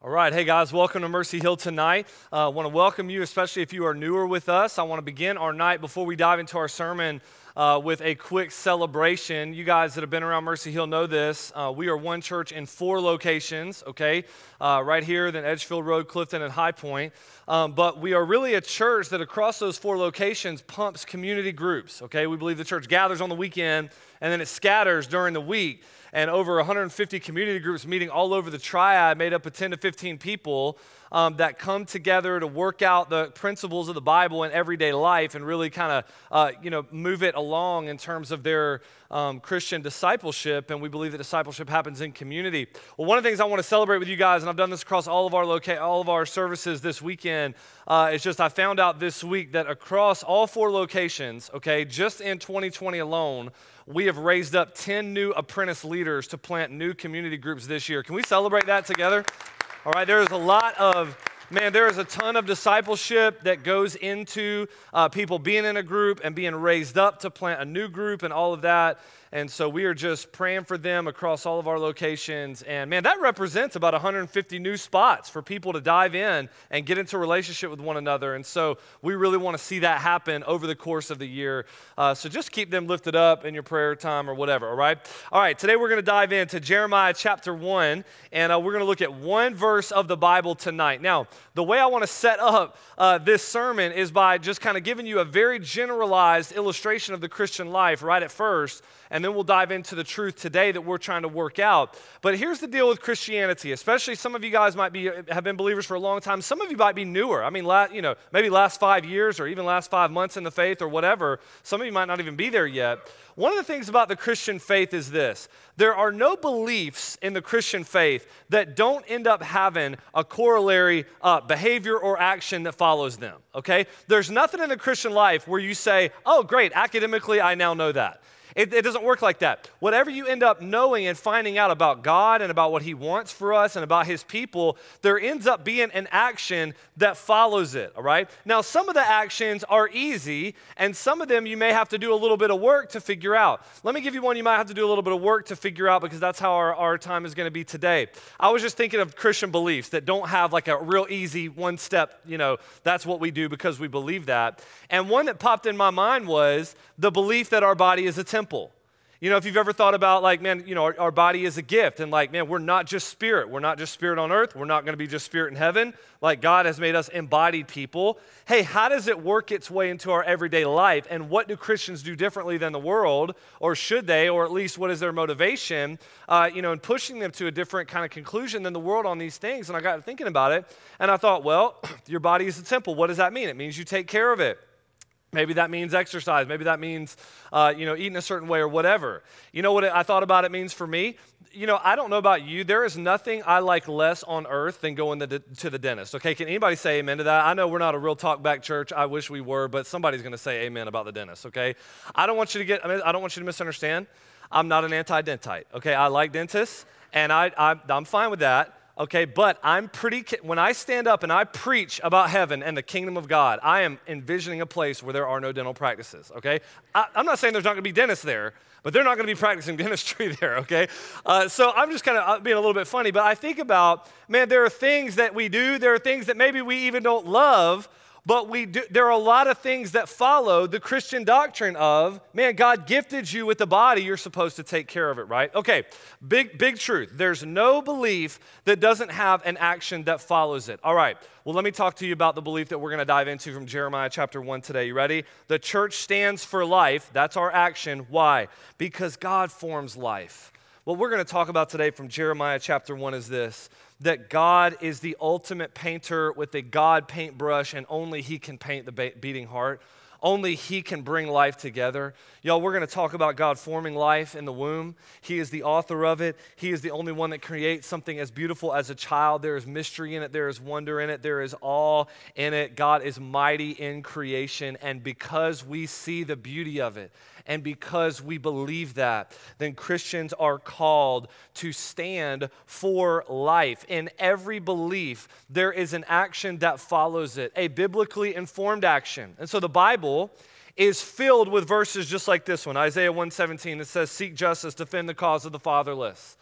All right, hey guys, welcome to Mercy Hill tonight. I want to welcome you, especially if you are newer with us. I want to begin our night before we dive into our sermon with a quick celebration. You guys that have been around Mercy Hill know this. We are one church in 4 locations, okay? Right here, then Edgefield Road, Clifton, and High Point. But we are really a church that across those 4 locations pumps community groups, okay? We believe the church gathers on the weekend and then it scatters during the week. And over 150 community groups meeting all over the Triad, made up of 10 to 15 people that come together to work out the principles of the Bible in everyday life and really kind of, move it along in terms of their Christian discipleship. And we believe that discipleship happens in community. Well, one of the things I want to celebrate with you guys, and I've done this across all of our services this weekend, is just I found out this week that across all 4 locations, okay, just in 2020 alone, we have raised up 10 new apprentice leaders to plant new community groups this year. Can we celebrate that together? All right, there is a ton of discipleship that goes into people being in a group and being raised up to plant a new group and all of that. And so we are just praying for them across all of our locations. And man, that represents about 150 new spots for people to dive in and get into a relationship with one another. And so we really want to see that happen over the course of the year. So just keep them lifted up in your prayer time or whatever, all right? All right, today we're going to dive into Jeremiah chapter 1, and we're going to look at one verse of the Bible tonight. Now, the way I want to set up this sermon is by just kind of giving you a very generalized illustration of the Christian life right at first, and then we'll dive into the truth today that we're trying to work out. But here's the deal with Christianity, especially some of you guys have been believers for a long time. Some of you might be newer. I mean, maybe last 5 years or even last 5 months in the faith or whatever. Some of you might not even be there yet. One of the things about the Christian faith is this. There are no beliefs in the Christian faith that don't end up having a corollary behavior or action that follows them, okay? There's nothing in the Christian life where you say, oh, great, academically, I now know that. It doesn't work like that. Whatever you end up knowing and finding out about God and about what He wants for us and about His people, there ends up being an action that follows it, all right? Now, some of the actions are easy, and some of them you may have to do a little bit of work to figure out. Let me give you one you might have to do a little bit of work to figure out because that's how our time is going to be today. I was just thinking of Christian beliefs that don't have like a real easy one-step, that's what we do because we believe that. And one that popped in my mind was the belief that our body is a temple. If you've ever thought about our body is a gift and we're not just spirit. We're not just spirit on earth. We're not going to be just spirit in heaven. Like God has made us embodied people. Hey, how does it work its way into our everyday life? And what do Christians do differently than the world? Or should they, or at least what is their motivation, in pushing them to a different kind of conclusion than the world on these things? And I got thinking about it and I thought, well, your body is a temple. What does that mean? It means you take care of it. Maybe that means exercise. Maybe that means, eating a certain way or whatever. You know what I thought about it means for me? I don't know about you. There is nothing I like less on earth than going to the dentist. Okay, can anybody say amen to that? I know we're not a real talk back church. I wish we were, but somebody's going to say amen about the dentist, okay? I don't want you to misunderstand. I'm not an anti-dentite, okay? I like dentists, and I'm fine with that. Okay, but when I stand up and I preach about heaven and the kingdom of God, I am envisioning a place where there are no dental practices, okay? I'm not saying there's not going to be dentists there, but they're not going to be practicing dentistry there, okay? So I'm just kind of being a little bit funny, but I think about, man, there are things that we do, there are things that maybe we even don't love, but we do. There are a lot of things that follow the Christian doctrine of, man, God gifted you with the body, you're supposed to take care of it, right? Okay, big truth. There's no belief that doesn't have an action that follows it. All right, well, let me talk to you about the belief that we're going to dive into from Jeremiah chapter 1 today. You ready? The church stands for life. That's our action. Why? Because God forms life. What we're going to talk about today from Jeremiah chapter 1 is this, that God is the ultimate painter with a God paintbrush, and only He can paint the beating heart. Only He can bring life together. Y'all, we're going to talk about God forming life in the womb. He is the author of it. He is the only one that creates something as beautiful as a child. There is mystery in it. There is wonder in it. There is awe in it. God is mighty in creation, and because we see the beauty of it, and because we believe that, then Christians are called to stand for life. In every belief, there is an action that follows it, a biblically informed action. And so the Bible is filled with verses just like this one, Isaiah 1:17. It says, seek justice, defend the cause of the fatherless.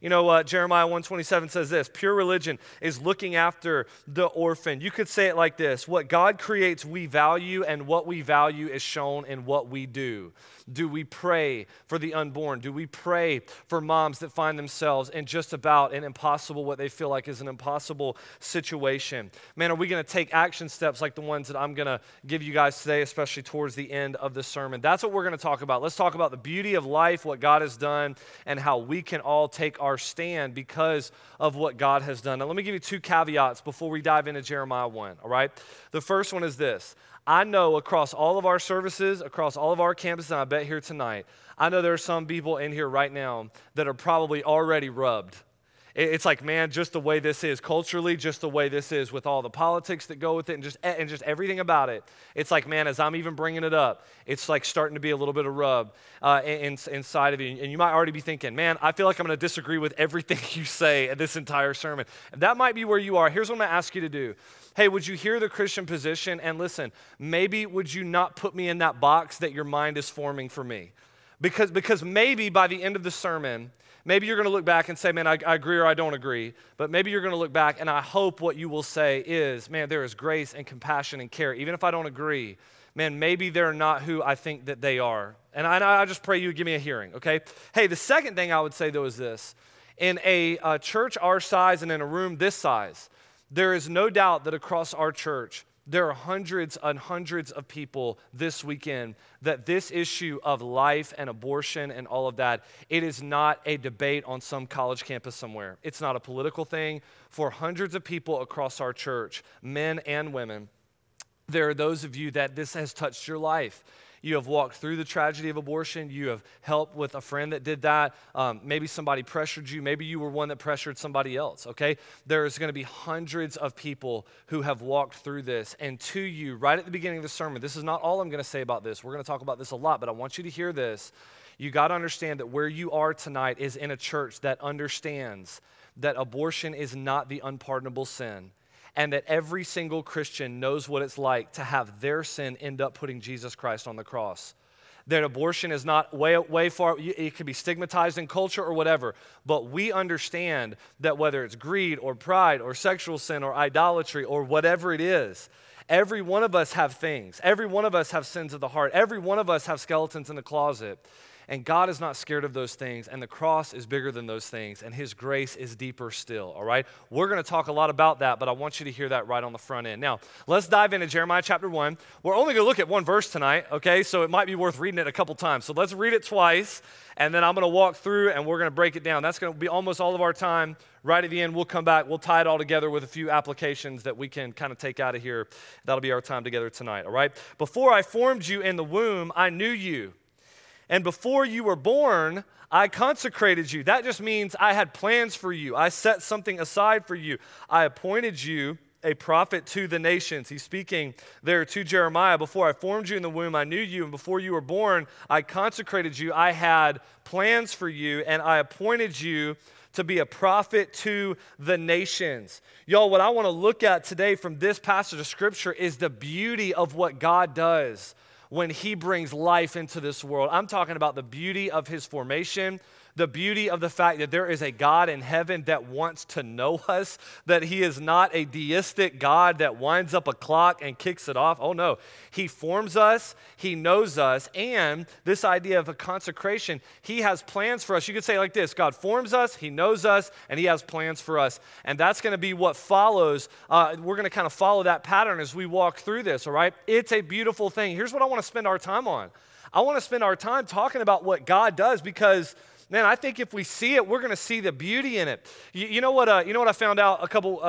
You know, Jeremiah 1:27 says this, pure religion is looking after the orphan. You could say it like this, what God creates we value, and what we value is shown in what we do. Do we pray for the unborn? Do we pray for moms that find themselves in just about an impossible, what they feel like is an impossible situation? Man, are we going to take action steps like the ones that I'm going to give you guys today, especially towards the end of the sermon? That's what we're going to talk about. Let's talk about the beauty of life, what God has done, and how we can all take our stand because of what God has done. Now, let me give you two caveats before we dive into Jeremiah 1, all right? The first one is this. I know across all of our services, across all of our campuses, and I bet here tonight, I know there are some people in here right now that are probably already rubbed. It's like, man, just the way this is culturally, just the way this is with all the politics that go with it and just everything about it. It's like, man, as I'm even bringing it up, it's like starting to be a little bit of rub inside of you. And you might already be thinking, man, I feel like I'm going to disagree with everything you say in this entire sermon. And that might be where you are. Here's what I'm going to ask you to do. Hey, would you hear the Christian position? And listen, maybe would you not put me in that box that your mind is forming for me? Because maybe by the end of the sermon, maybe you're going to look back and say, man, I agree or I don't agree. But maybe you're going to look back and I hope what you will say is, man, there is grace and compassion and care. Even if I don't agree, man, maybe they're not who I think that they are. And I just pray you give me a hearing, okay? Hey, the second thing I would say, though, is this. In a church our size and in a room this size, there is no doubt that across our church, there are hundreds and hundreds of people this weekend that this issue of life and abortion and all of that, it is not a debate on some college campus somewhere. It's not a political thing. For hundreds of people across our church, men and women, there are those of you that this has touched your life. You have walked through the tragedy of abortion. You have helped with a friend that did that. Maybe somebody pressured you. Maybe you were one that pressured somebody else, okay? There's going to be hundreds of people who have walked through this. And to you, right at the beginning of the sermon, this is not all I'm going to say about this. We're going to talk about this a lot, but I want you to hear this. You got to understand that where you are tonight is in a church that understands that abortion is not the unpardonable sin, and that every single Christian knows what it's like to have their sin end up putting Jesus Christ on the cross. That abortion is not way far, it can be stigmatized in culture or whatever, but we understand that whether it's greed or pride or sexual sin or idolatry or whatever it is, every one of us have things. Every one of us have sins of the heart. Every one of us have skeletons in the closet. And God is not scared of those things, and the cross is bigger than those things, and His grace is deeper still, all right? We're going to talk a lot about that, but I want you to hear that right on the front end. Now, let's dive into Jeremiah chapter 1. We're only going to look at one verse tonight, okay? So it might be worth reading it a couple times. So let's read it twice, and then I'm going to walk through, and we're going to break it down. That's going to be almost all of our time. Right at the end, we'll come back. We'll tie it all together with a few applications that we can kind of take out of here. That'll be our time together tonight, all right? Before I formed you in the womb, I knew you. And before you were born, I consecrated you. That just means I had plans for you. I set something aside for you. I appointed you a prophet to the nations. He's speaking there to Jeremiah. Before I formed you in the womb, I knew you. And before you were born, I consecrated you. I had plans for you, and I appointed you to be a prophet to the nations. Y'all, what I want to look at today from this passage of Scripture is the beauty of what God does when He brings life into this world. I'm talking about the beauty of His formation, the beauty of the fact that there is a God in heaven that wants to know us, that He is not a deistic God that winds up a clock and kicks it off. Oh no, He forms us, He knows us, and this idea of a consecration, He has plans for us. You could say it like this, God forms us, He knows us, and He has plans for us. And that's going to be what follows. We're going to kind of follow that pattern as we walk through this, all right? It's a beautiful thing. Here's what I want to spend our time on. I want to spend our time talking about what God does because man, I think if we see it, we're going to see the beauty in it. You know what I found out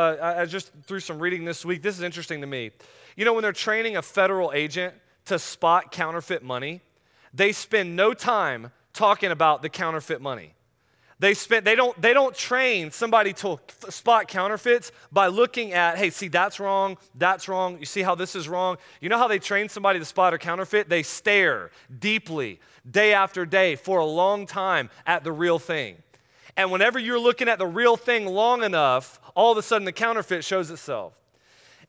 I just through some reading this week. This is interesting to me. You know, when they're training a federal agent to spot counterfeit money, they spend no time talking about the counterfeit money. They don't train somebody to spot counterfeits by looking at, hey, see, that's wrong. You see how this is wrong? You know how they train somebody to spot a counterfeit? They stare deeply, day after day, for a long time at the real thing. And whenever you're looking at the real thing long enough, all of a sudden the counterfeit shows itself.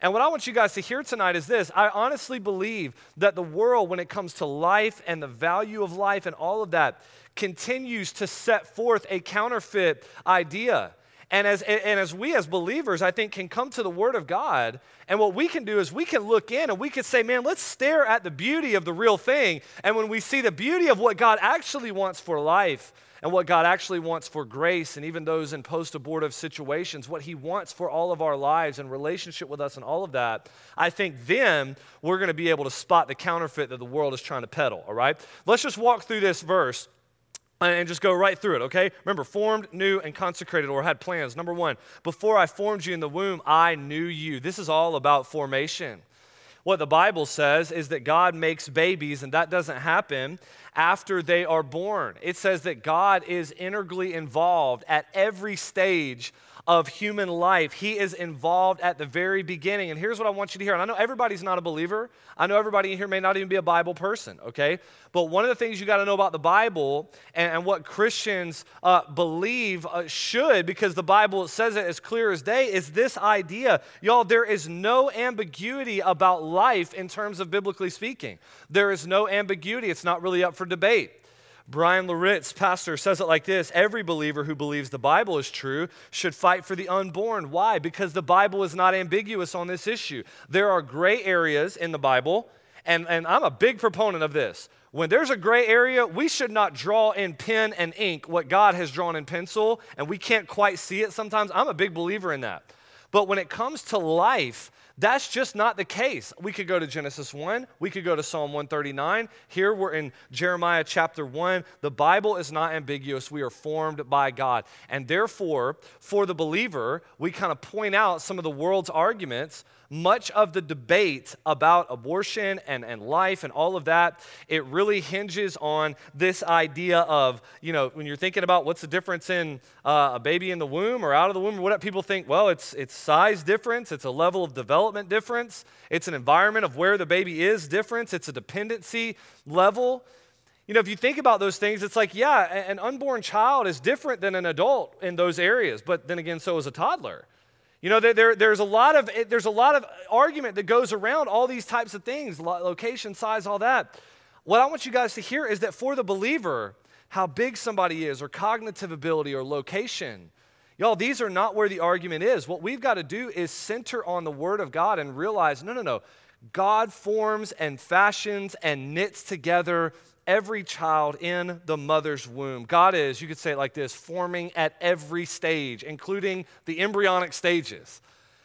And what I want you guys to hear tonight is this. I honestly believe that the world, when it comes to life and the value of life and all of that, continues to set forth a counterfeit idea. And as we as believers, I think, can come to the Word of God, and what we can do is we can look in and we can say, man, let's stare at the beauty of the real thing. And when we see the beauty of what God actually wants for life and what God actually wants for grace, and even those in post-abortive situations, what He wants for all of our lives and relationship with us and all of that, I think then we're going to be able to spot the counterfeit that the world is trying to peddle, all right? Let's just walk through this verse and just go right through it, okay? Remember, formed, knew, and consecrated, or had plans. Number one, before I formed you in the womb, I knew you. This is all about formation. What the Bible says is that God makes babies, and that doesn't happen after they are born. It says that God is integrally involved at every stage of human life. He is involved at the very beginning. And here's what I want you to hear. And I know everybody's not a believer. I know everybody in here may not even be a Bible person, okay? But one of the things you got to know about the Bible and what Christians believe should, because the Bible says it as clear as day, is this idea. Y'all, there is no ambiguity about life in terms of biblically speaking. There is no ambiguity. It's not really up for debate. Brian Loritz, pastor, says it like this: every believer who believes the Bible is true should fight for the unborn. Why? Because the Bible is not ambiguous on this issue. There are gray areas in the Bible, and I'm a big proponent of this. When there's a gray area, we should not draw in pen and ink what God has drawn in pencil, and we can't quite see it sometimes. I'm a big believer in that. But when it comes to life, that's just not the case. We could go to Genesis 1. We could go to Psalm 139. Here we're in Jeremiah chapter 1. The Bible is not ambiguous. We are formed by God. And therefore, for the believer, we kind of point out some of the world's arguments. Much of the debate about abortion and life and all of that, it really hinges on this idea of, when you're thinking about what's the difference in a baby in the womb or out of the womb, what people think, well, it's size difference, it's a level of development difference, it's an environment of where the baby is difference, it's a dependency level. If you think about those things, it's like, yeah, an unborn child is different than an adult in those areas, but then again, so is a toddler. There's a lot of argument that goes around all these types of things, location, size, all that. What I want you guys to hear is that for the believer, how big somebody is, or cognitive ability, or location, y'all, these are not where the argument is. What we've got to do is center on the Word of God and realize, no. God forms and fashions and knits together every child in the mother's womb. God is, you could say it like this, forming at every stage, including the embryonic stages.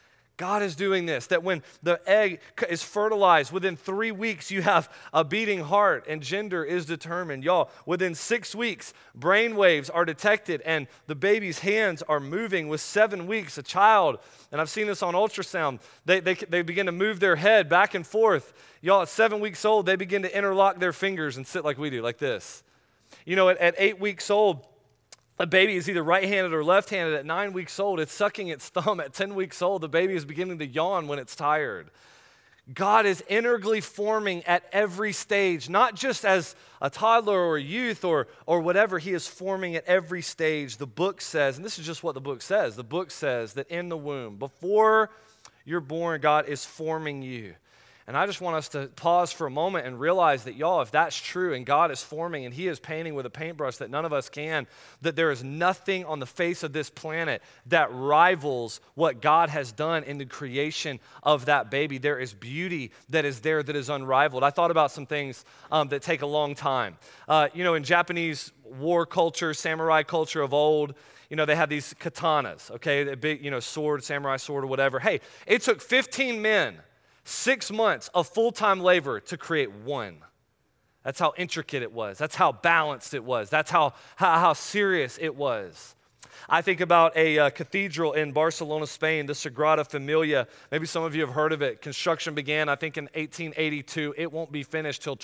God is doing this, that when the egg is fertilized, within 3 weeks you have a beating heart and gender is determined. Y'all, within 6 weeks, brain waves are detected and the baby's hands are moving. With 7 weeks, a child, and I've seen this on ultrasound, they begin to move their head back and forth. Y'all, at 7 weeks old, they begin to interlock their fingers and sit like we do, like this. At 8 weeks old, a baby is either right-handed or left-handed. At 9 weeks old, it's sucking its thumb. At 10 weeks old, the baby is beginning to yawn when it's tired. God is integrally forming at every stage, not just as a toddler or a youth or whatever. He is forming at every stage. The book says, and this is just what the book says that in the womb, before you're born, God is forming you. And I just want us to pause for a moment and realize that, y'all, if that's true and God is forming and He is painting with a paintbrush that none of us can, that there is nothing on the face of this planet that rivals what God has done in the creation of that baby. There is beauty that is there that is unrivaled. I thought about some things that take a long time. In Japanese war culture, samurai culture of old, they had these katanas, okay, the big, sword, samurai sword or whatever. Hey, it took 15 men, 6 months of full-time labor to create one. That's how intricate it was. That's how balanced it was. That's how serious it was. I think about a cathedral in Barcelona, Spain, the Sagrada Familia. Maybe some of you have heard of it. Construction began, I think, in 1882. It won't be finished till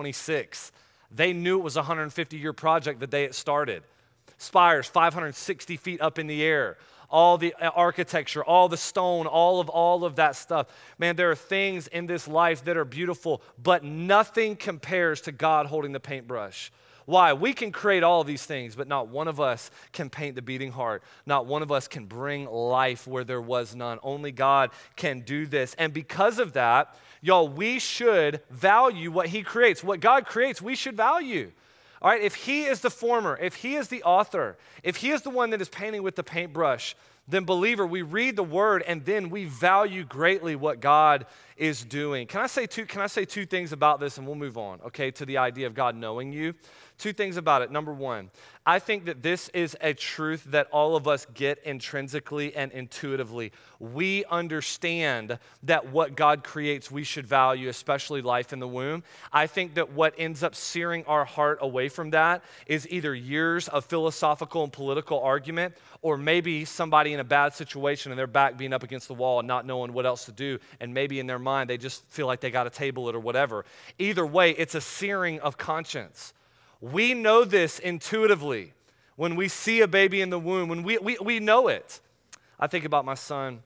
2026. They knew it was a 150-year project the day it started. Spires 560 feet up in the air. All the architecture, all the stone, all of that stuff. Man, there are things in this life that are beautiful, but nothing compares to God holding the paintbrush. Why? We can create all of these things, but not one of us can paint the beating heart. Not one of us can bring life where there was none. Only God can do this. And because of that, y'all, we should value what he creates. What God creates, we should value. All right, if he is the former, if he is the author, if he is the one that is painting with the paintbrush, then believer, we read the word and then we value greatly what God is doing. Can I say two things about this and we'll move on, okay, to the idea of God knowing you? Two things about it. Number one, I think that this is a truth that all of us get intrinsically and intuitively. We understand that what God creates we should value, especially life in the womb. I think that what ends up searing our heart away from that is either years of philosophical and political argument, or maybe somebody in a bad situation and their back being up against the wall and not knowing what else to do, and maybe in their mind they just feel like they got to table it or whatever. Either way, it's a searing of conscience. We know this intuitively when we see a baby in the womb, when we know it. I think about my son.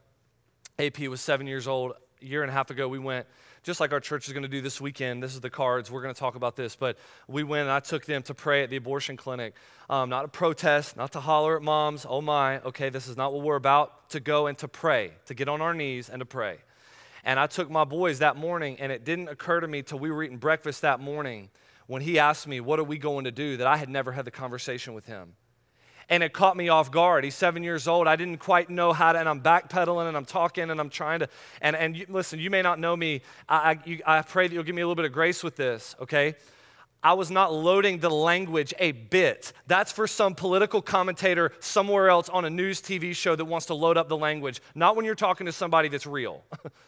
AP was 7 years old. A year and a half ago, we went, just like our church is going to do this weekend. This is the cards. We're going to talk about this. But we went and I took them to pray at the abortion clinic. Not a protest, not to holler at moms. Oh my, okay, this is not what we're about. To go and to pray, to get on our knees and to pray. And I took my boys that morning, and it didn't occur to me till we were eating breakfast that morning when he asked me, what are we going to do, that I had never had the conversation with him. And it caught me off guard. He's 7 years old. I didn't quite know how to, and I'm backpedaling and I'm talking and I'm trying to, and listen, you may not know me. I pray that you'll give me a little bit of grace with this, okay? I was not loading the language a bit. That's for some political commentator somewhere else on a news TV show that wants to load up the language. Not when you're talking to somebody that's real.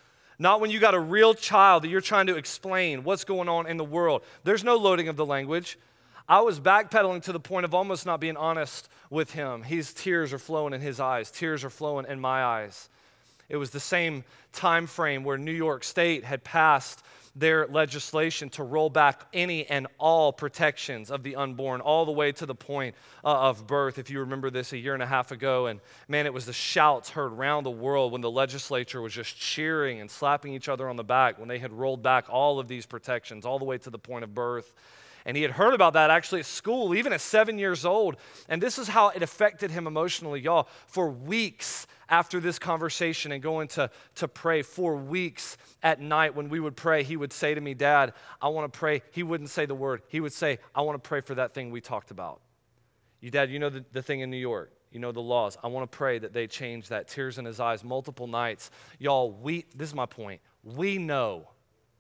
Not when you got a real child that you're trying to explain what's going on in the world. There's no loading of the language. I was backpedaling to the point of almost not being honest with him. His tears are flowing in his eyes. Tears are flowing in my eyes. It was the same time frame where New York State had passed their legislation to roll back any and all protections of the unborn, all the way to the point of birth. If you remember this a year and a half ago, and man, it was the shouts heard around the world when the legislature was just cheering and slapping each other on the back when they had rolled back all of these protections, all the way to the point of birth. And he had heard about that actually at school, even at 7 years old. And this is how it affected him emotionally, y'all. For weeks after this conversation and going to pray, for weeks at night when we would pray, he would say to me, Dad, I want to pray. He wouldn't say the word. He would say, I want to pray for that thing we talked about. Dad, you know the thing in New York. You know the laws. I want to pray that they change that. Tears in his eyes multiple nights. Y'all, this is my point. We know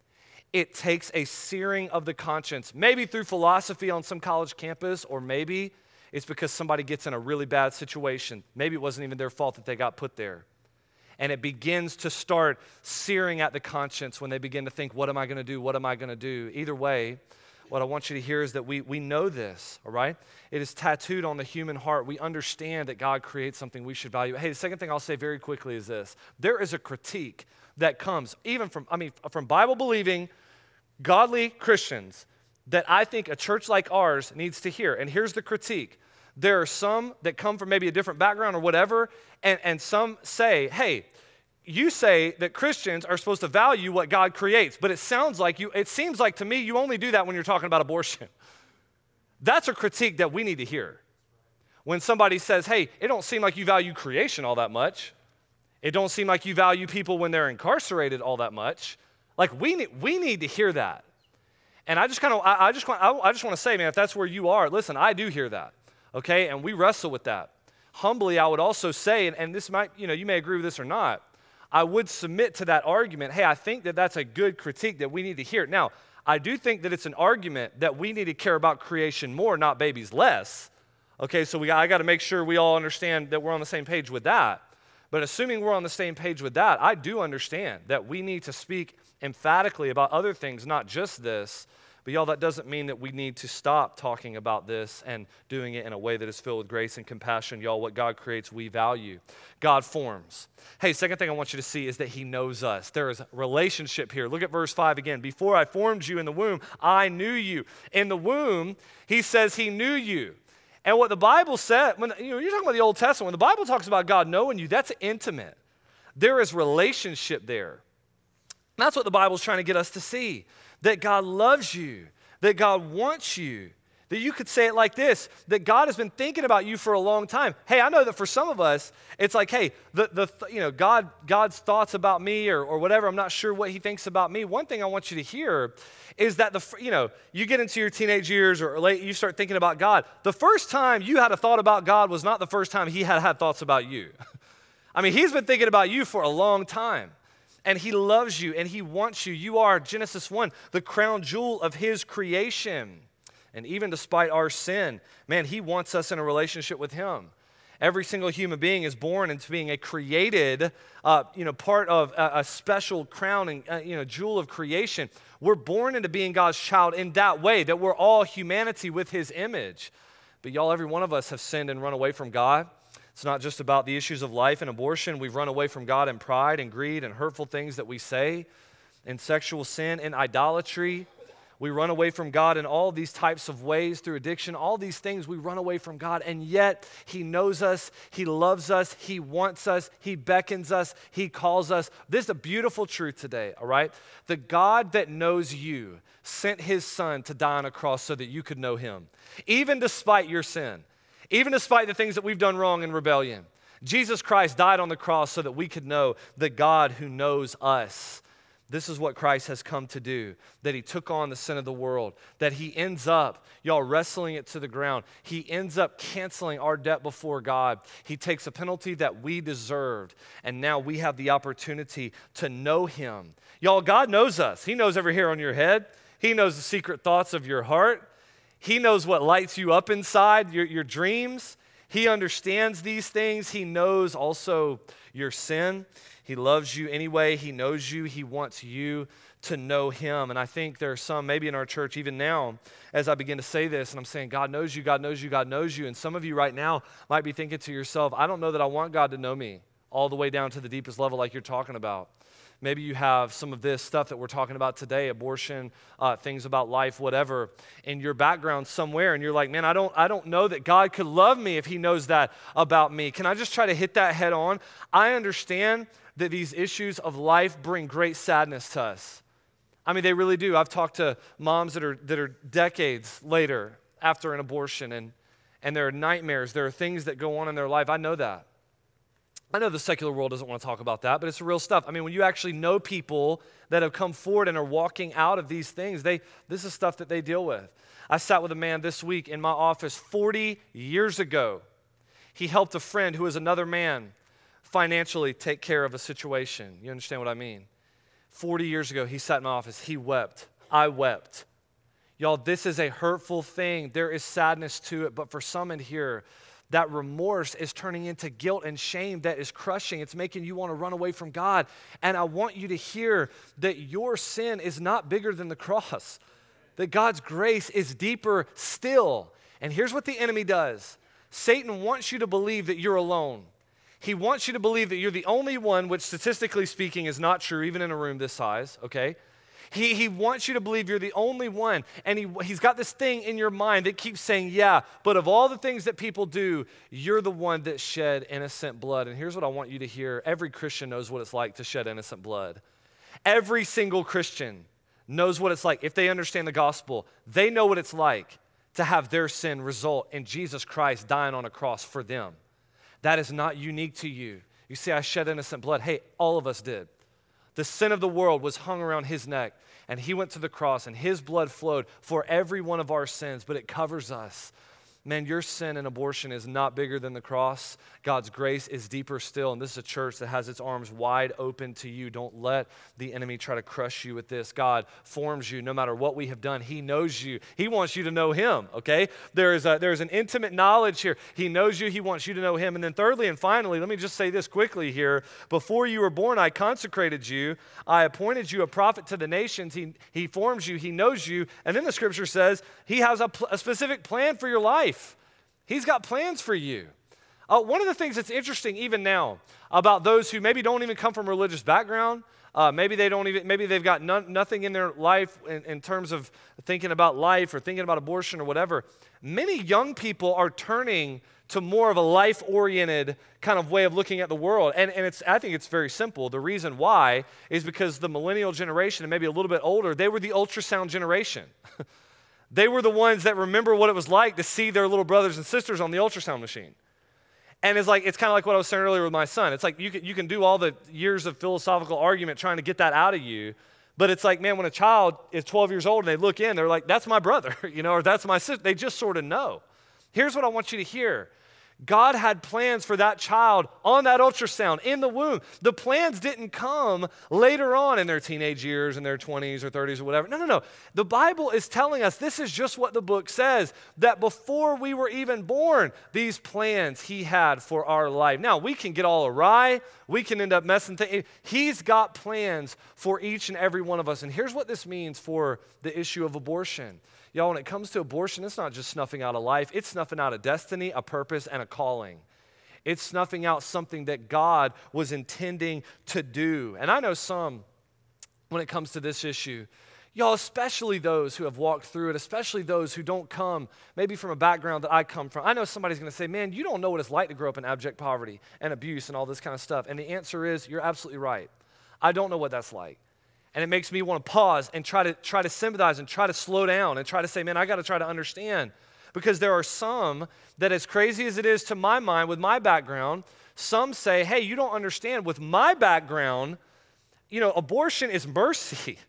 it takes a searing of the conscience, maybe through philosophy on some college campus, or maybe it's because somebody gets in a really bad situation. Maybe it wasn't even their fault that they got put there. And it begins to start searing at the conscience when they begin to think, what am I going to do? What am I going to do? Either way, what I want you to hear is that we know this, all right? It is tattooed on the human heart. We understand that God creates something we should value. Hey, the second thing I'll say very quickly is this. There is a critique that comes even from Bible-believing, godly Christians that I think a church like ours needs to hear. And here's the critique. There are some that come from maybe a different background or whatever, and some say, hey, you say that Christians are supposed to value what God creates, but it seems like to me you only do that when you're talking about abortion. That's a critique that we need to hear. When somebody says, hey, it don't seem like you value creation all that much. It don't seem like you value people when they're incarcerated all that much. Like we need to hear that. And I just want to say, man, if that's where you are, listen, I do hear that, okay? And we wrestle with that. Humbly, I would also say, and this might, you may agree with this or not, I would submit to that argument, hey, I think that that's a good critique that we need to hear. Now, I do think that it's an argument that we need to care about creation more, not babies less. Okay, so I got to make sure we all understand that we're on the same page with that. But assuming we're on the same page with that, I do understand that we need to speak emphatically about other things, not just this. But y'all, that doesn't mean that we need to stop talking about this and doing it in a way that is filled with grace and compassion. Y'all, what God creates, we value. God forms. Hey, second thing I want you to see is that he knows us. There is a relationship here. Look at verse 5 again. Before I formed you in the womb, I knew you. In the womb, he says he knew you. And what the Bible said, when you're talking about the Old Testament, when the Bible talks about God knowing you, that's intimate. There is relationship there. And that's what the Bible's trying to get us to see. That God loves you, that God wants you, That you could say it like this, that God has been thinking about you for a long time. Hey, I know that for some of us, it's like, hey, God's thoughts about me or whatever, I'm not sure what he thinks about me. One thing I want you to hear is that, you get into your teenage years or late, you start thinking about God. The first time you had a thought about God was not the first time he had thoughts about you. I mean, he's been thinking about you for a long time. And he loves you and he wants you. You are, Genesis 1, the crown jewel of his creation. And even despite our sin, man, he wants us in a relationship with him. Every single human being is born into being a created, part of a special crowning, jewel of creation. We're born into being God's child in that way, that we're all humanity with his image. But y'all, every one of us have sinned and run away from God. It's not just about the issues of life and abortion. We've run away from God in pride and greed and hurtful things that we say, in sexual sin, in idolatry. We run away from God in all these types of ways through addiction. All these things we run away from God, and yet he knows us, he loves us, he wants us, he beckons us, he calls us. This is a beautiful truth today, all right? The God that knows you sent his son to die on a cross so that you could know him, even despite your sin. Even despite the things that we've done wrong in rebellion, Jesus Christ died on the cross so that we could know the God who knows us. This is what Christ has come to do, that he took on the sin of the world, that he ends up, y'all, wrestling it to the ground. He ends up canceling our debt before God. He takes a penalty that we deserved, and now we have the opportunity to know him. Y'all, God knows us. He knows every hair on your head. He knows the secret thoughts of your heart. He knows what lights you up inside, your dreams. He understands these things. He knows also your sin. He loves you anyway. He knows you. He wants you to know him. And I think there are some, maybe in our church even now, as I begin to say this, and I'm saying, God knows you, God knows you, God knows you. And some of you right now might be thinking to yourself, I don't know that I want God to know me all the way down to the deepest level like you're talking about. Maybe you have some of this stuff that we're talking about today, abortion, things about life, whatever, in your background somewhere, and you're like, man, I don't know that God could love me if he knows that about me. Can I just try to hit that head on? I understand that these issues of life bring great sadness to us. I mean, they really do. I've talked to moms that are decades later after an abortion, and there are nightmares. There are things that go on in their life. I know that. I know the secular world doesn't want to talk about that, but it's real stuff. I mean, when you actually know people that have come forward and are walking out of these things, this is stuff that they deal with. I sat with a man this week in my office 40 years ago. He helped a friend who is another man financially take care of a situation. You understand what I mean? 40 years ago, he sat in my office. He wept. I wept. Y'all, this is a hurtful thing. There is sadness to it, but for some in here, that remorse is turning into guilt and shame that is crushing. It's making you want to run away from God. And I want you to hear that your sin is not bigger than the cross, that God's grace is deeper still. And here's what the enemy does. Satan wants you to believe that you're alone. He wants you to believe that you're the only one, which statistically speaking is not true, even in a room this size, okay? He wants you to believe you're the only one, and he's got this thing in your mind that keeps saying, yeah, but of all the things that people do, you're the one that shed innocent blood. And here's what I want you to hear. Every Christian knows what it's like to shed innocent blood. Every single Christian knows what it's like. If they understand the gospel, they know what it's like to have their sin result in Jesus Christ dying on a cross for them. That is not unique to you. You say, I shed innocent blood. Hey, all of us did. The sin of the world was hung around his neck, and he went to the cross, and his blood flowed for every one of our sins, but it covers us. Man, your sin and abortion is not bigger than the cross. God's grace is deeper still, and this is a church that has its arms wide open to you. Don't let the enemy try to crush you with this. God forms you no matter what we have done. He knows you. He wants you to know him, okay? There is an intimate knowledge here. He knows you. He wants you to know him. And then thirdly and finally, let me just say this quickly here. Before you were born, I consecrated you. I appointed you a prophet to the nations. He forms you. He knows you. And then the scripture says he has a specific plan for your life. He's got plans for you. One of the things that's interesting even now about those who maybe don't even come from a religious background, maybe they've got nothing in their life in terms of thinking about life or thinking about abortion or whatever. Many young people are turning to more of a life-oriented kind of way of looking at the world. And I think it's very simple. The reason why is because the millennial generation and maybe a little bit older, they were the ultrasound generation. They were the ones that remember what it was like to see their little brothers and sisters on the ultrasound machine. And it's kind of like what I was saying earlier with my son. It's like you can do all the years of philosophical argument trying to get that out of you, but it's like, man, when a child is 12 years old and they look in, they're like, that's my brother, or that's my sister. They just sort of know. Here's what I want you to hear. God had plans for that child on that ultrasound in the womb. The plans didn't come later on in their teenage years, in their 20s or 30s or whatever. No. The Bible is telling us, this is just what the book says, that before we were even born, these plans he had for our life. Now, we can get all awry. We can end up messing things. He's got plans for each and every one of us. And here's what this means for the issue of abortion. Y'all, when it comes to abortion, it's not just snuffing out a life. It's snuffing out a destiny, a purpose, and a calling. It's snuffing out something that God was intending to do. And I know some, when it comes to this issue, y'all, especially those who have walked through it, especially those who don't come maybe from a background that I come from. I know somebody's going to say, man, you don't know what it's like to grow up in abject poverty and abuse and all this kind of stuff. And the answer is, you're absolutely right. I don't know what that's like. And it makes me want to pause and try to sympathize and try to slow down and try to say, man, I got to try to understand. Because there are some that, as crazy as it is to my mind with my background, some say, hey, you don't understand. With my background, abortion is mercy.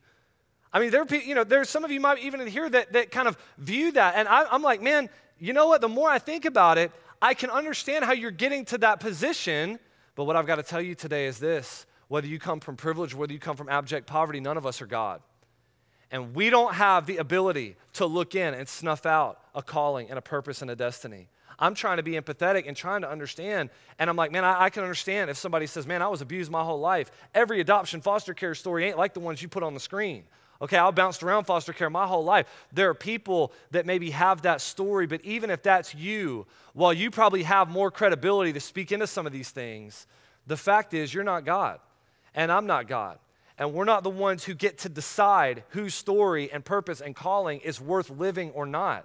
I mean, there's some of you might even here that kind of view that. And I'm like, man, you know what? The more I think about it, I can understand how you're getting to that position. But what I've got to tell you today is this. Whether you come from privilege, whether you come from abject poverty, none of us are God. And we don't have the ability to look in and snuff out a calling and a purpose and a destiny. I'm trying to be empathetic and trying to understand. And I'm like, man, I can understand if somebody says, man, I was abused my whole life. Every adoption foster care story ain't like the ones you put on the screen. Okay, I bounced around foster care my whole life. There are people that maybe have that story, but even if that's you, while you probably have more credibility to speak into some of these things, the fact is you're not God. And I'm not God. And we're not the ones who get to decide whose story and purpose and calling is worth living or not.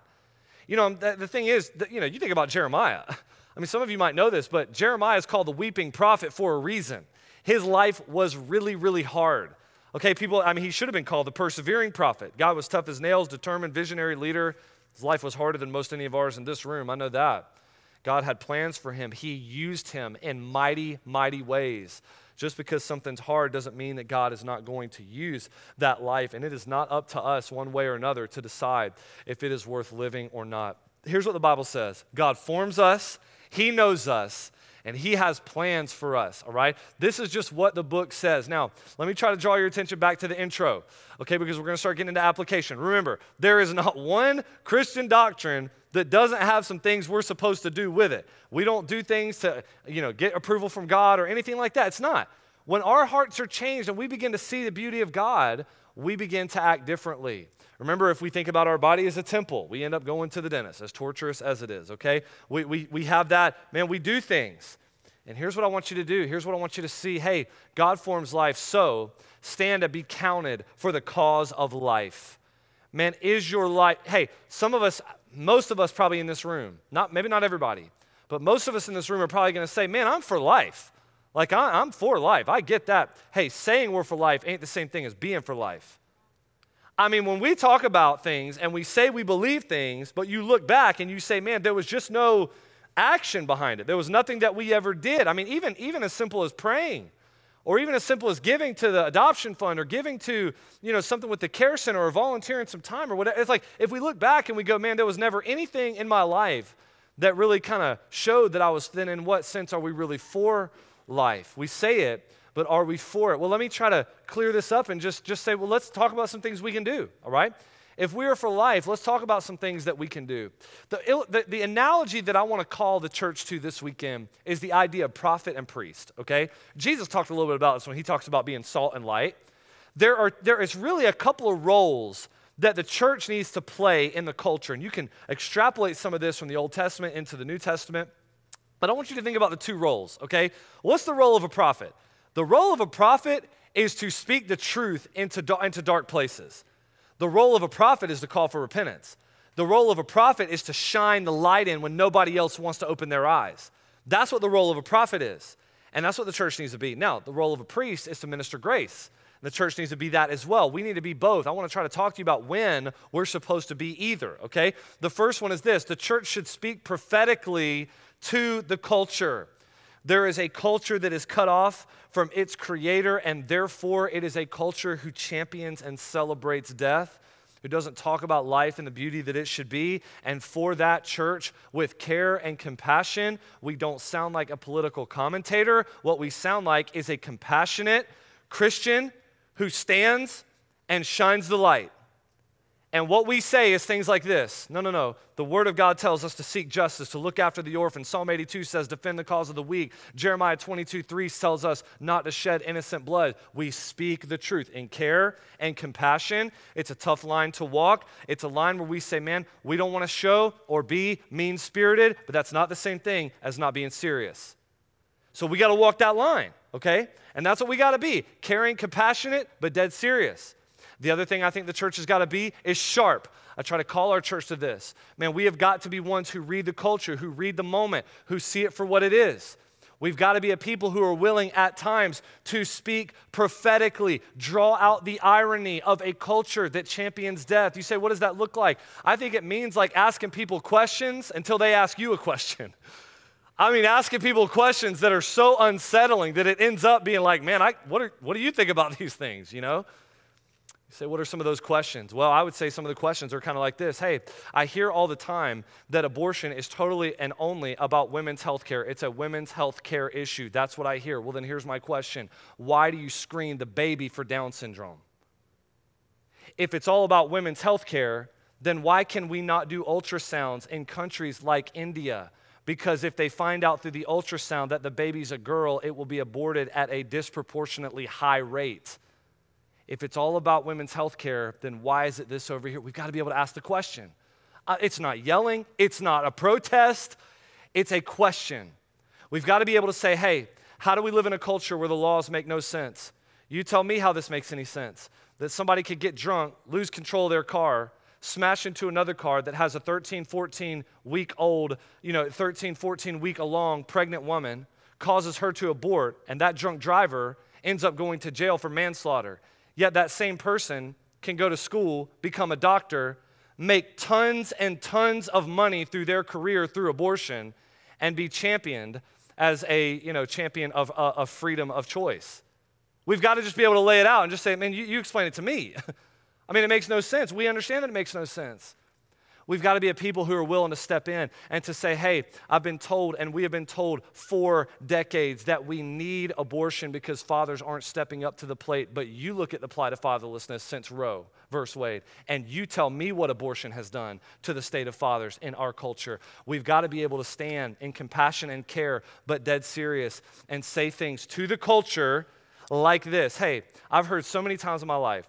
The thing is, you think about Jeremiah. I mean, some of you might know this, but Jeremiah is called the weeping prophet for a reason. His life was really, really hard. Okay, he should have been called the persevering prophet. God was tough as nails, determined, visionary leader. His life was harder than most any of ours in this room. I know that. God had plans for him. He used him in mighty, mighty ways. Just because something's hard doesn't mean that God is not going to use that life. And it is not up to us one way or another to decide if it is worth living or not. Here's what the Bible says. God forms us, he knows us, and he has plans for us, all right? This is just what the book says. Now, let me try to draw your attention back to the intro, okay, because we're going to start getting into application. Remember, there is not one Christian doctrine that doesn't have some things we're supposed to do with it. We don't do things to, get approval from God or anything like that. It's not. When our hearts are changed and we begin to see the beauty of God, we begin to act differently. Remember, if we think about our body as a temple, we end up going to the dentist, as torturous as it is, okay? We have that, man, we do things. And here's what I want you to do. Here's what I want you to see. Hey, God forms life, so stand to be counted for the cause of life. Man, is your life, hey, most of us probably in this room, maybe not everybody, but most of us in this room are probably going to say, man, I'm for life. Like, I'm for life. I get that. Hey, saying we're for life ain't the same thing as being for life. I mean, when we talk about things and we say we believe things, but you look back and you say, man, there was just no action behind it. There was nothing that we ever did. I mean, even as simple as praying, or even as simple as giving to the adoption fund, or giving to, something with the care center, or volunteering some time, or whatever. It's like, if we look back and we go, man, there was never anything in my life that really kind of showed that I was, then in what sense are we really for life? We say it, but are we for it? Well, let me try to clear this up and just say, well, let's talk about some things we can do, all right? If we are for life, let's talk about some things that we can do. The analogy that I want to call the church to this weekend is the idea of prophet and priest, okay? Jesus talked a little bit about this when he talks about being salt and light. There is really a couple of roles that the church needs to play in the culture, and you can extrapolate some of this from the Old Testament into the New Testament, but I want you to think about the two roles, okay? What's the role of a prophet? The role of a prophet is to speak the truth into dark places. The role of a prophet is to call for repentance. The role of a prophet is to shine the light in when nobody else wants to open their eyes. That's what the role of a prophet is. And that's what the church needs to be. Now, the role of a priest is to minister grace. The church needs to be that as well. We need to be both. I want to try to talk to you about when we're supposed to be either, okay? The first one is this: the church should speak prophetically to the culture. There is a culture that is cut off from its creator, and therefore it is a culture who champions and celebrates death, who doesn't talk about life and the beauty that it should be. And for that church, with care and compassion, we don't sound like a political commentator. What we sound like is a compassionate Christian who stands and shines the light. And what we say is things like this: no. The Word of God tells us to seek justice, to look after the orphan. Psalm 82 says, defend the cause of the weak. Jeremiah 22:3 tells us not to shed innocent blood. We speak the truth in care and compassion. It's a tough line to walk. It's a line where we say, man, we don't want to show or be mean-spirited, but that's not the same thing as not being serious. So we got to walk that line, okay? And that's what we got to be: caring, compassionate, but dead serious. The other thing I think the church has got to be is sharp. I try to call our church to this. Man, we have got to be ones who read the culture, who read the moment, who see it for what it is. We've got to be a people who are willing at times to speak prophetically, draw out the irony of a culture that champions death. You say, what does that look like? I think it means like asking people questions until they ask you a question. I mean, asking people questions that are so unsettling that it ends up being like, man, what do you think about these things, you know? You say, what are some of those questions? Well, I would say some of the questions are kind of like this. Hey, I hear all the time that abortion is totally and only about women's health care. It's a women's health care issue. That's what I hear. Well, then here's my question. Why do you screen the baby for Down syndrome? If it's all about women's health care, then why can we not do ultrasounds in countries like India? Because if they find out through the ultrasound that the baby's a girl, it will be aborted at a disproportionately high rate. If it's all about women's health care, then why is it this over here? We've got to be able to ask the question. It's not yelling. It's not a protest. It's a question. We've got to be able to say, hey, how do we live in a culture where the laws make no sense? You tell me how this makes any sense. That somebody could get drunk, lose control of their car, smash into another car that has a 13, 14-week-old, 13, 14-week-along pregnant woman, causes her to abort, and that drunk driver ends up going to jail for manslaughter. Yet that same person can go to school, become a doctor, make tons and tons of money through their career through abortion, and be championed as a champion of freedom of choice. We've got to just be able to lay it out and just say, man, you explain it to me. I mean, it makes no sense. We understand that it makes no sense. We've got to be a people who are willing to step in and to say, hey, I've been told, and we have been told for decades that we need abortion because fathers aren't stepping up to the plate. But you look at the plight of fatherlessness since Roe versus Wade, and you tell me what abortion has done to the state of fathers in our culture. We've got to be able to stand in compassion and care, but dead serious, and say things to the culture like this. Hey, I've heard so many times in my life,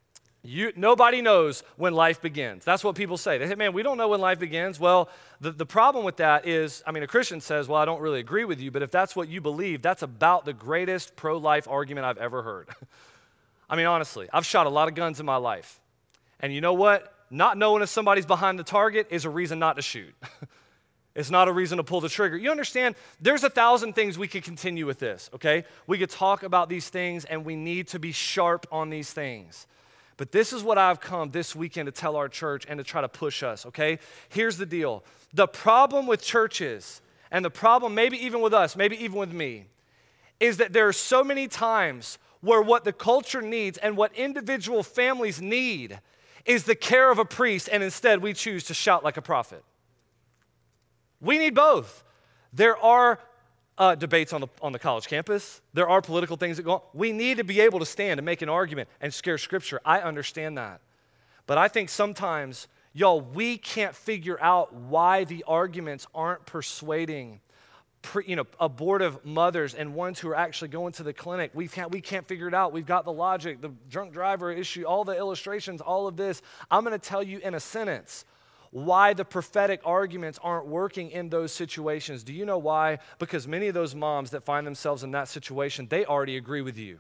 nobody knows when life begins. That's what people say. They say, man, we don't know when life begins. Well, the problem with that is, a Christian says, well, I don't really agree with you, but if that's what you believe, that's about the greatest pro-life argument I've ever heard. Honestly, I've shot a lot of guns in my life. And you know what? Not knowing if somebody's behind the target is a reason not to shoot. It's not a reason to pull the trigger. You understand? There's 1,000 things we could continue with this, okay? We could talk about these things, and we need to be sharp on these things. But this is what I've come this weekend to tell our church and to try to push us, okay? Here's the deal. The problem with churches, and the problem maybe even with us, maybe even with me, is that there are so many times where what the culture needs and what individual families need is the care of a priest, and instead we choose to shout like a prophet. We need both. There are debates on the college campus. There are political things that go on. We need to be able to stand and make an argument and share Scripture. I understand that. But I think sometimes, we can't figure out why the arguments aren't persuading abortive mothers and ones who are actually going to the clinic. We can't figure it out. We've got the logic, the drunk driver issue, all the illustrations, all of this. I'm going to tell you in a sentence why the prophetic arguments aren't working in those situations. Do you know why? Because many of those moms that find themselves in that situation, they already agree with you.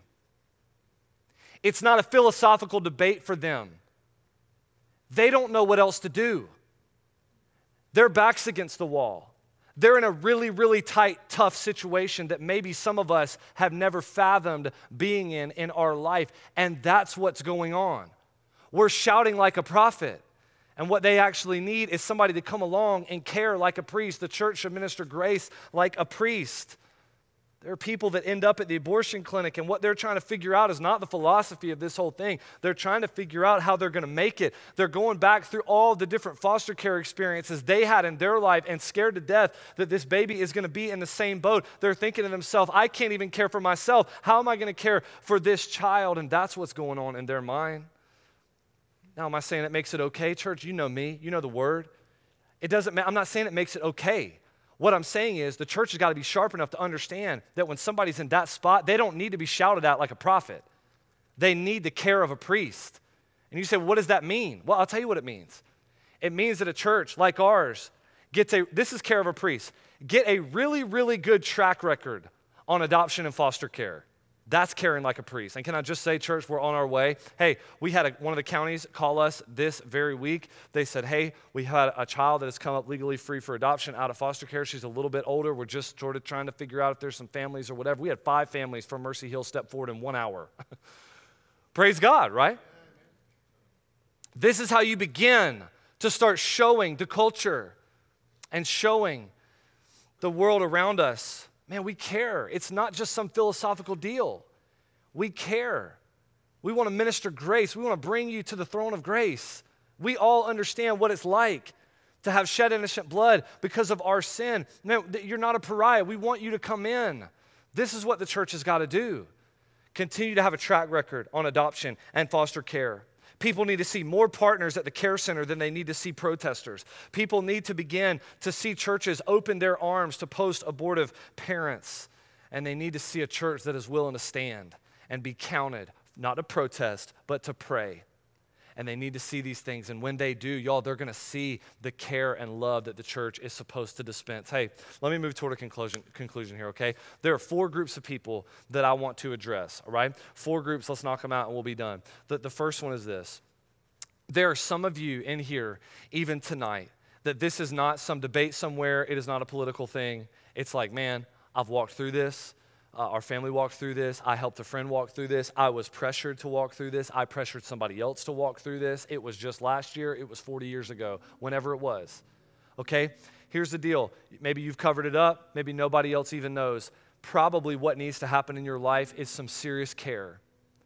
It's not a philosophical debate for them. They don't know what else to do. Their back's against the wall. They're in a really, really tight, tough situation that maybe some of us have never fathomed being in our life, and that's what's going on. We're shouting like a prophet, and what they actually need is somebody to come along and care like a priest. The church should minister grace like a priest. There are people that end up at the abortion clinic, and what they're trying to figure out is not the philosophy of this whole thing. They're trying to figure out how they're going to make it. They're going back through all the different foster care experiences they had in their life and scared to death that this baby is going to be in the same boat. They're thinking to themselves, I can't even care for myself. How am I going to care for this child? And that's what's going on in their mind. Now, am I saying it makes it okay, church? You know me. You know the word. It doesn't. I'm not saying it makes it okay. What I'm saying is the church has got to be sharp enough to understand that when somebody's in that spot, they don't need to be shouted at like a prophet. They need the care of a priest. And you say, well, what does that mean? Well, I'll tell you what it means. It means that a church like ours this is care of a priest, get a really, really good track record on adoption and foster care. That's caring like a priest. And can I just say, church, we're on our way. Hey, we had one of the counties call us this very week. They said, hey, we had a child that has come up legally free for adoption out of foster care. She's a little bit older. We're just sort of trying to figure out if there's some families or whatever. We had 5 families from Mercy Hill step forward in 1 hour. Praise God, right? This is how you begin to start showing the culture and showing the world around us, man, we care. It's not just some philosophical deal. We care. We want to minister grace. We want to bring you to the throne of grace. We all understand what it's like to have shed innocent blood because of our sin. No, you're not a pariah. We want you to come in. This is what the church has got to do. Continue to have a track record on adoption and foster care. People need to see more partners at the care center than they need to see protesters. People need to begin to see churches open their arms to post-abortive parents. And they need to see a church that is willing to stand and be counted, not to protest, but to pray. And they need to see these things. And when they do, y'all, they're going to see the care and love that the church is supposed to dispense. Hey, let me move toward a conclusion here, okay? There are 4 groups of people that I want to address, all right? 4 groups, let's knock them out and we'll be done. The first one is this. There are some of you in here, even tonight, that this is not some debate somewhere. It is not a political thing. It's like, man, I've walked through this. Our family walked through this. I helped a friend walk through this. I was pressured to walk through this. I pressured somebody else to walk through this. It was just last year. It was 40 years ago, whenever it was. Okay? Here's the deal. Maybe you've covered it up. Maybe nobody else even knows. Probably what needs to happen in your life is some serious care.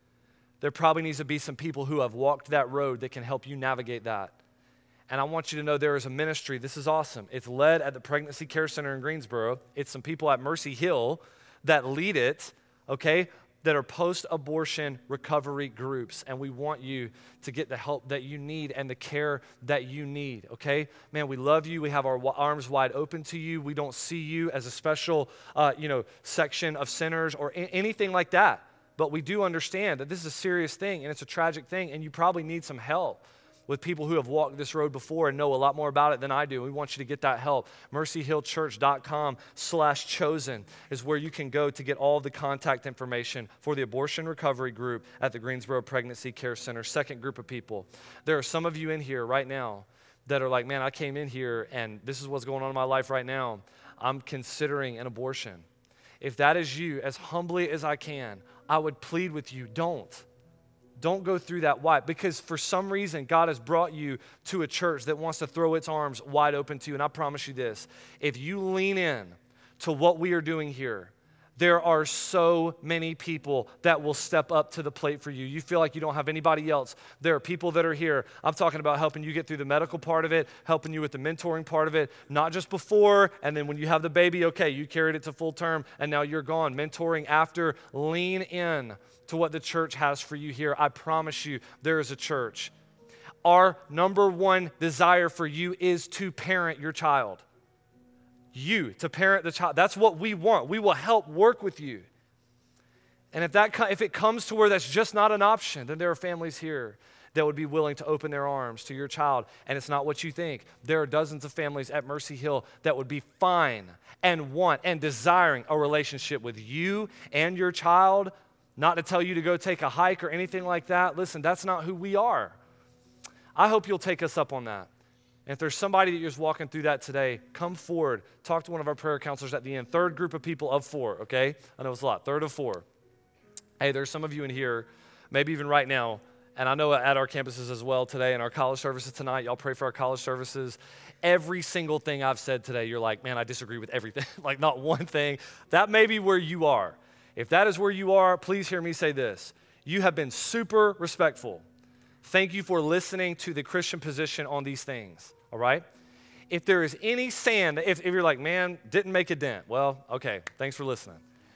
There probably needs to be some people who have walked that road that can help you navigate that. And I want you to know there is a ministry. This is awesome. It's led at the Pregnancy Care Center in Greensboro. It's some people at Mercy Hill that lead it, okay, that are post-abortion recovery groups. And we want you to get the help that you need and the care that you need, okay? Man, we love you. We have our arms wide open to you. We don't see you as a special, section of sinners or anything like that. But we do understand that this is a serious thing and it's a tragic thing, and you probably need some help with people who have walked this road before and know a lot more about it than I do. We want you to get that help. mercyhillchurch.com/chosen is where you can go to get all the contact information for the abortion recovery group at the Greensboro Pregnancy Care Center. Second group of people. There are some of you in here right now that are like, man, I came in here and this is what's going on in my life right now. I'm considering an abortion. If that is you, as humbly as I can, I would plead with you, don't. Don't go through that. Why? Because for some reason, God has brought you to a church that wants to throw its arms wide open to you. And I promise you this, if you lean in to what we are doing here, there are so many people that will step up to the plate for you. You feel like you don't have anybody else. There are people that are here. I'm talking about helping you get through the medical part of it, helping you with the mentoring part of it, not just before, and then when you have the baby, okay, you carried it to full term, and now you're gone. Mentoring after. Lean in to what the church has for you here. I promise you, there is a church. Our number one desire for you is to parent your child. You, to parent the child. That's what we want. We will help work with you. And if it comes to where that's just not an option, then there are families here that would be willing to open their arms to your child, and it's not what you think. There are dozens of families at Mercy Hill that would be fine and want and desiring a relationship with you and your child. Not to tell you to go take a hike or anything like that. Listen, that's not who we are. I hope you'll take us up on that. And if there's somebody that you're just walking through that today, come forward. Talk to one of our prayer counselors at the end. Third group of people of 4, okay? I know it's a lot. Third of 4. Hey, there's some of you in here, maybe even right now, and I know at our campuses as well today, and our college services tonight, y'all pray for our college services. Every single thing I've said today, you're like, man, I disagree with everything. Like not one thing. That may be where you are. If that is where you are, please hear me say this. You have been super respectful. Thank you for listening to the Christian position on these things, all right? If there is any sand, if you're like, man, didn't make a dent, well, okay, thanks for listening.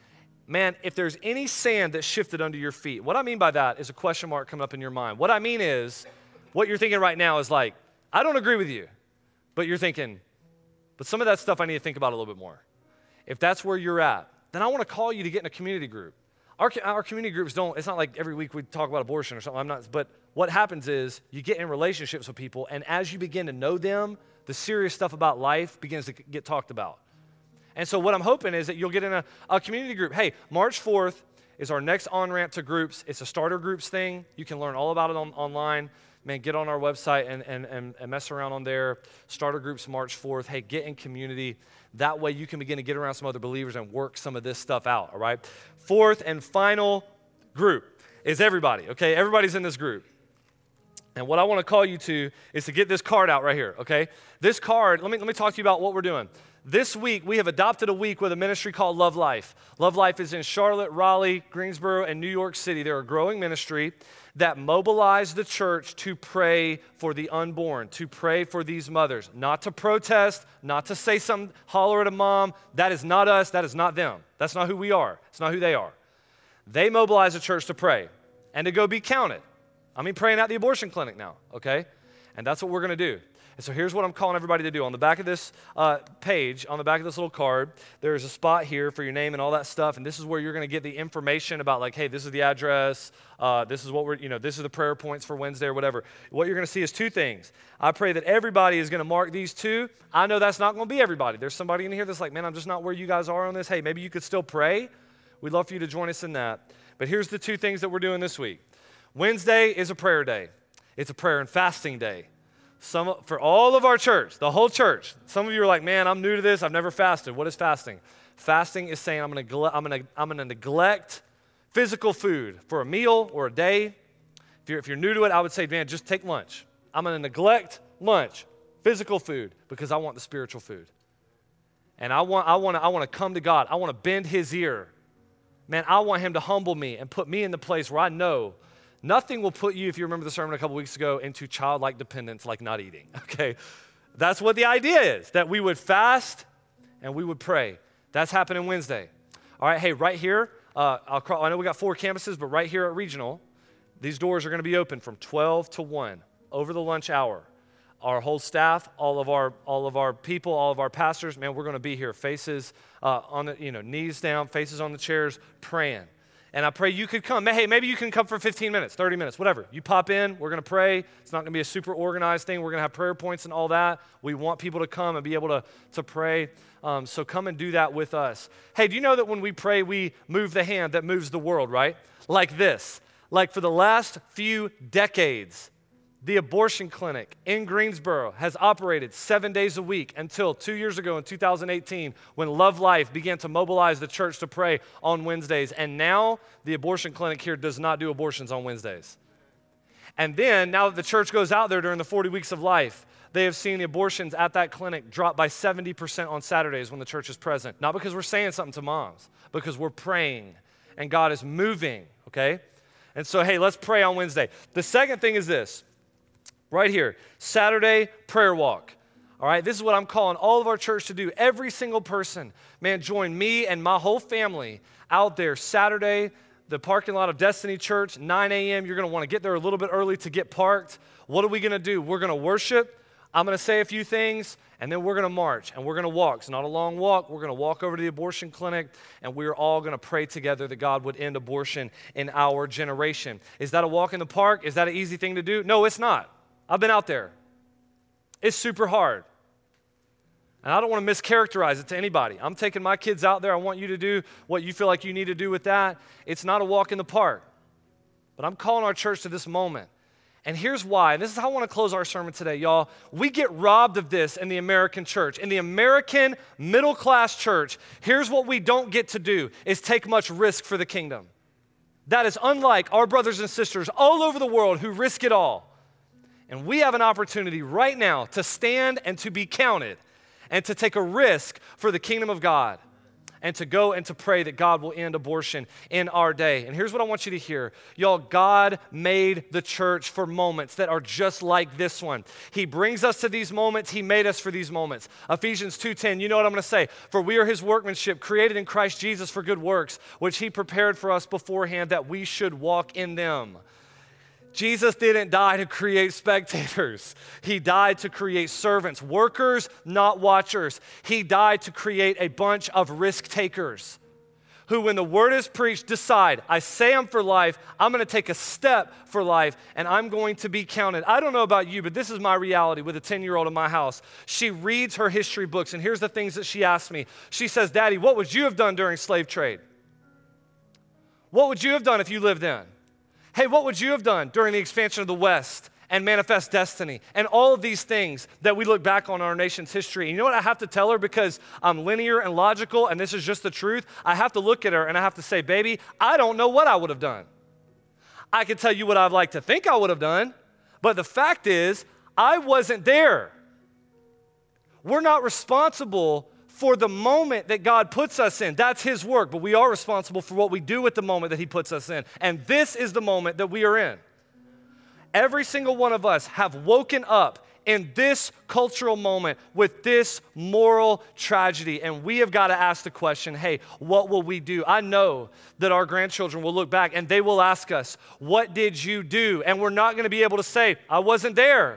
Man, if there's any sand that shifted under your feet, what I mean by that is a question mark coming up in your mind. What I mean is, what you're thinking right now is like, I don't agree with you, but you're thinking, but some of that stuff I need to think about a little bit more. If that's where you're at, then I want to call you to get in a community group. Our community groups it's not like every week we talk about abortion or something, but what happens is you get in relationships with people, and as you begin to know them, the serious stuff about life begins to get talked about. And so what I'm hoping is that you'll get in a community group. Hey, March 4th is our next on-ramp to groups. It's a starter groups thing. You can learn all about it online. Man, get on our website and mess around on there. Starter groups March 4th. Hey, get in community. That way you can begin to get around some other believers and work some of this stuff out, all right? Fourth and final group is everybody, okay? Everybody's in this group. And what I want to call you to is to get this card out right here, okay? This card, let me talk to you about what we're doing. This week, we have adopted a week with a ministry called Love Life. Love Life is in Charlotte, Raleigh, Greensboro, and New York City. They're a growing ministry that mobilize the church to pray for the unborn, to pray for these mothers, not to protest, not to say something, holler at a mom. That is not us. That is not them. That's not who we are. It's not who they are. They mobilize the church to pray and to go be counted. I mean, praying at the abortion clinic now, okay? And that's what we're going to do. And so here's what I'm calling everybody to do. On the back of this page, on the back of this little card, there's a spot here for your name and all that stuff. And this is where you're going to get the information about like, hey, this is the address. This is what this is the prayer points for Wednesday or whatever. What you're going to see is 2 things. I pray that everybody is going to mark these 2. I know that's not going to be everybody. There's somebody in here that's like, man, I'm just not where you guys are on this. Hey, maybe you could still pray. We'd love for you to join us in that. But here's the 2 things that we're doing this week. Wednesday is a prayer day. It's a prayer and fasting day. For all of our church, the whole church. Some of you are like, man, I'm new to this. I've never fasted. What is fasting? Fasting is saying I'm going to neglect physical food for a meal or a day. If you're new to it, I would say, man, just take lunch. I'm going to neglect lunch, physical food, because I want the spiritual food. And I want to come to God. I want to bend His ear. Man, I want Him to humble me and put me in the place where I know nothing will put you, if you remember the sermon a couple weeks ago, into childlike dependence like not eating, okay? That's what the idea is, that we would fast and we would pray. That's happening Wednesday. All right, hey, right here, I know we got 4 campuses, but right here at Regional, these doors are going to be open from 12 to 1 over the lunch hour. Our whole staff, all of our people, all of our pastors, man, we're going to be here, faces on the, knees down, faces on the chairs, praying. And I pray you could come. Hey, maybe you can come for 15 minutes, 30 minutes, whatever. You pop in, we're going to pray. It's not going to be a super organized thing. We're going to have prayer points and all that. We want people to come and be able to pray. So come and do that with us. Hey, do you know that when we pray, we move the hand that moves the world, right? Like this. Like for the last few decades, the abortion clinic in Greensboro has operated 7 days a week until 2 years ago in 2018 when Love Life began to mobilize the church to pray on Wednesdays. And now the abortion clinic here does not do abortions on Wednesdays. And then now that the church goes out there during the 40 weeks of life, they have seen the abortions at that clinic drop by 70% on Saturdays when the church is present. Not because we're saying something to moms, because we're praying and God is moving, okay? And so, hey, let's pray on Wednesday. The second thing is this. Right here, Saturday prayer walk. All right, this is what I'm calling all of our church to do. Every single person, man, join me and my whole family out there Saturday, the parking lot of Destiny Church, 9 a.m. You're going to want to get there a little bit early to get parked. What are we going to do? We're going to worship. I'm going to say a few things, and then we're going to march, and we're going to walk. It's not a long walk. We're going to walk over to the abortion clinic, and we're all going to pray together that God would end abortion in our generation. Is that a walk in the park? Is that an easy thing to do? No, it's not. I've been out there. It's super hard. And I don't want to mischaracterize it to anybody. I'm taking my kids out there. I want you to do what you feel like you need to do with that. It's not a walk in the park. But I'm calling our church to this moment. And here's why. And this is how I want to close our sermon today, y'all. We get robbed of this in the American church. In the American middle-class church, here's what we don't get to do is take much risk for the kingdom. That is unlike our brothers and sisters all over the world who risk it all. And we have an opportunity right now to stand and to be counted and to take a risk for the kingdom of God and to go and to pray that God will end abortion in our day. And here's what I want you to hear. Y'all, God made the church for moments that are just like this one. He brings us to these moments. He made us for these moments. Ephesians 2:10, you know what I'm going to say. For we are his workmanship, created in Christ Jesus for good works, which he prepared for us beforehand that we should walk in them. Jesus didn't die to create spectators. He died to create servants, workers, not watchers. He died to create a bunch of risk takers who, when the word is preached, decide, I say I'm for life, I'm going to take a step for life, and I'm going to be counted. I don't know about you, but this is my reality with a 10-year-old in my house. She reads her history books, and here's the things that she asks me. She says, Daddy, what would you have done during slave trade? What would you have done if you lived then? Hey, what would you have done during the expansion of the West and Manifest Destiny and all of these things that we look back on our nation's history? And you know what I have to tell her, because I'm linear and logical and this is just the truth? I have to look at her and I have to say, baby, I don't know what I would have done. I can tell you what I'd like to think I would have done, but the fact is, I wasn't there. We're not responsible for the moment that God puts us in. That's his work, but we are responsible for what we do with the moment that he puts us in. And this is the moment that we are in. Every single one of us have woken up in this cultural moment with this moral tragedy, and we have got to ask the question, hey, what will we do? I know that our grandchildren will look back and they will ask us, what did you do? And we're not going to be able to say, I wasn't there.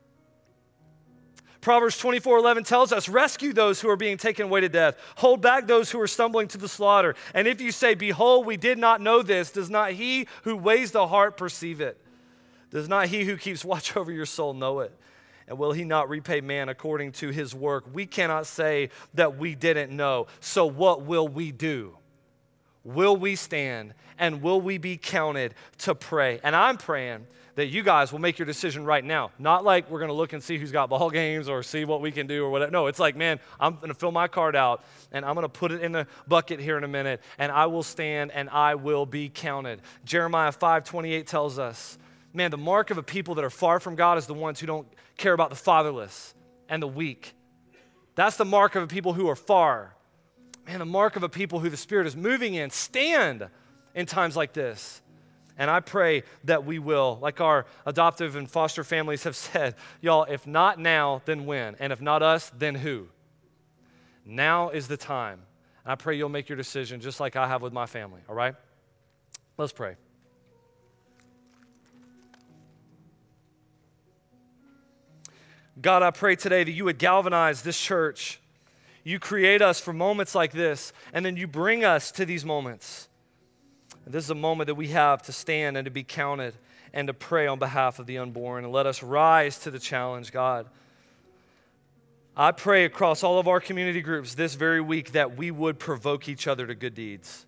Proverbs 24:11 tells us, rescue those who are being taken away to death. Hold back those who are stumbling to the slaughter. And if you say, behold, we did not know this, does not he who weighs the heart perceive it? Does not he who keeps watch over your soul know it? And will he not repay man according to his work? We cannot say that we didn't know. So what will we do? Will we stand and will we be counted to pray? And I'm praying that you guys will make your decision right now. Not like we're going to look and see who's got ball games or see what we can do or whatever. No, it's like, man, I'm going to fill my card out and I'm going to put it in the bucket here in a minute and I will stand and I will be counted. Jeremiah 5:28 tells us, man, the mark of a people that are far from God is the ones who don't care about the fatherless and the weak. That's the mark of a people who are far. Man, the mark of a people who the Spirit is moving in. Stand in times like this. And I pray that we will, like our adoptive and foster families have said, y'all, if not now, then when? And if not us, then who? Now is the time. And I pray you'll make your decision just like I have with my family, all right? Let's pray. God, I pray today that you would galvanize this church. You create us for moments like this, and then you bring us to these moments. And this is a moment that we have to stand and to be counted and to pray on behalf of the unborn. And let us rise to the challenge, God. I pray across all of our community groups this very week that we would provoke each other to good deeds.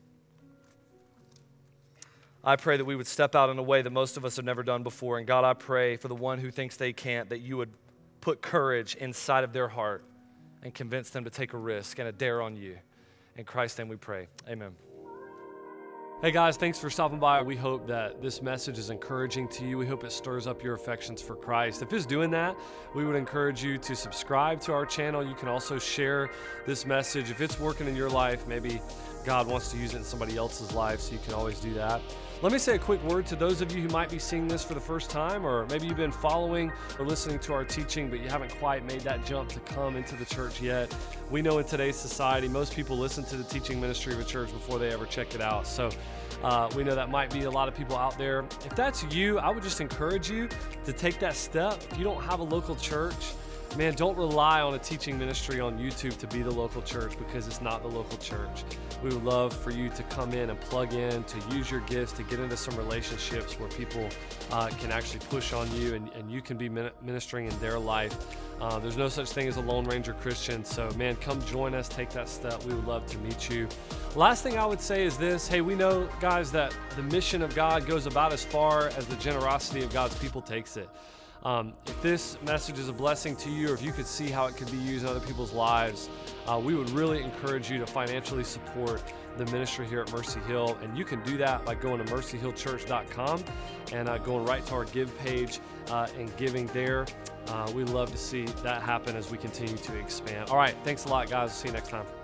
I pray that we would step out in a way that most of us have never done before. And God, I pray for the one who thinks they can't, that you would put courage inside of their heart and convince them to take a risk and a dare on you. In Christ's name we pray. Amen. Hey guys, thanks for stopping by. We hope that this message is encouraging to you. We hope it stirs up your affections for Christ. If it's doing that, we would encourage you to subscribe to our channel. You can also share this message. If it's working in your life, maybe God wants to use it in somebody else's life, so you can always do that. Let me say a quick word to those of you who might be seeing this for the first time, or maybe you've been following or listening to our teaching, but you haven't quite made that jump to come into the church yet. We know in today's society, most people listen to the teaching ministry of a church before they ever check it out. So we know that might be a lot of people out there. If that's you, I would just encourage you to take that step. If you don't have a local church, man, don't rely on a teaching ministry on YouTube to be the local church, because it's not the local church. We would love for you to come in and plug in, to use your gifts, to get into some relationships where people can actually push on you, and you can be ministering in their life. There's no such thing as a Lone Ranger Christian. So, man, come join us. Take that step. We would love to meet you. Last thing I would say is this. Hey, we know, guys, that the mission of God goes about as far as the generosity of God's people takes it. If this message is a blessing to you, or if you could see how it could be used in other people's lives, we would really encourage you to financially support the ministry here at Mercy Hill. And you can do that by going to mercyhillchurch.com and going right to our give page and giving there. We'd love to see that happen as we continue to expand. All right, thanks a lot, guys. See you next time.